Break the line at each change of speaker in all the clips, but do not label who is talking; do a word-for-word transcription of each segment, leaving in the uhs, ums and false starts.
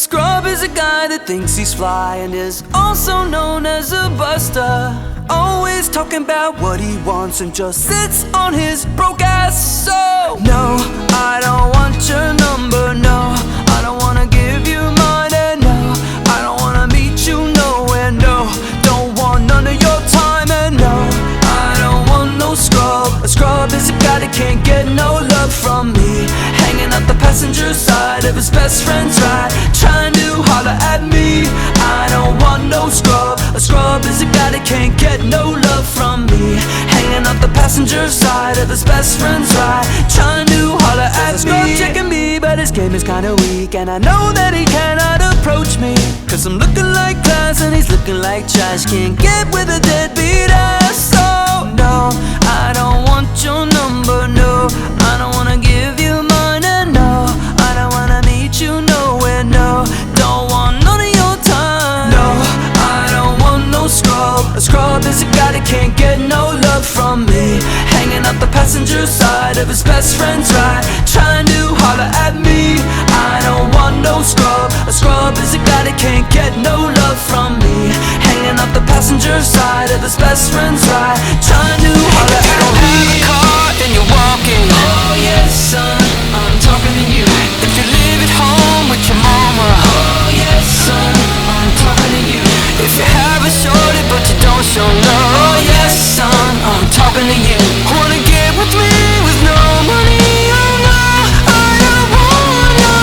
scrub is a guy that thinks he's fly and is also known as a buster. Always talking about what he wants and just sits on his broke ass. So no, I don't want your number, no, I don't wanna give you mine, and no, I don't wanna meet you nowhere, no, don't want none of your time, and no, I don't want no scrub. A scrub is a guy that can't get no love from me, hanging out the passenger side of his best friend's ride, trying to holler at me. I don't want no scrub. A scrub is a guy that can't get no love from me, hanging out the passenger side of his best friend's ride, trying to holler at me. Scrub checking me, but his game is kinda weak, and I know that he cannot approach me, cause I'm looking like class and he's looking like trash. Can't get with a deadbeat ass. So no, I don't want your number, no, I don't wanna give you mine, and no, I don't wanna meet you nowhere, no, don't want none of your time. No, I don't want no scrub. A scrub is a guy that can't get no love from me, hanging out the passenger side of his best friend's ride, trying to holler at me. I don't want no scrub. A scrub is a guy that can't get no love from me, hanging out the passenger side of his best friend's ride, trying to holler at me. If you don't have a car and you're walking, oh yes son, I'm talking to you. If you live at home with your mama, oh yes son, I'm talking to you. If you have a shorty but you don't show love, oh yes son, I'm talking to you. Wanna get with me with no money? Oh no, I don't want no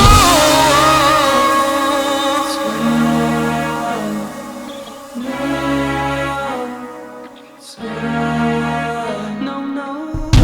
no no.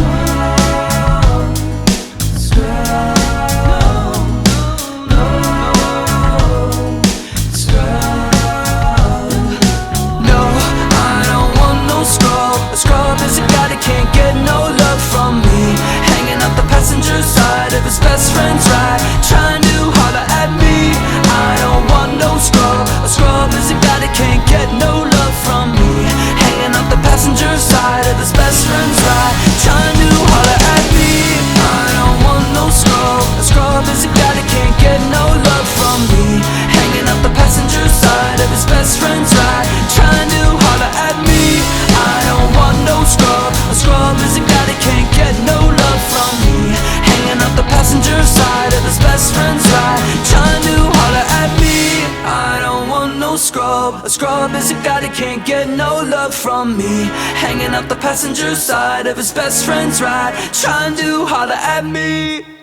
Can't get no love from me, hanging out the passenger side of his best friend's ride, trying to holler at me. I don't want no scrub. A scrub is a guy that can't get no love from me, hanging out the passenger side of his best friend's ride, trying to holler at me. I don't want no scrub. A scrub is a guy that can't get no love from me, hanging out the passenger side of his best friend's ride, trying to holler at me. I don't want no scrub. A scrub is a guy that can't get no love from me, hanging out the passenger side of his best friend's ride, trying to holler at me. I don't want no scrub. A scrub is a guy that can't get no love from me, hanging out the passenger side of his best friend's ride, trying to holler at me.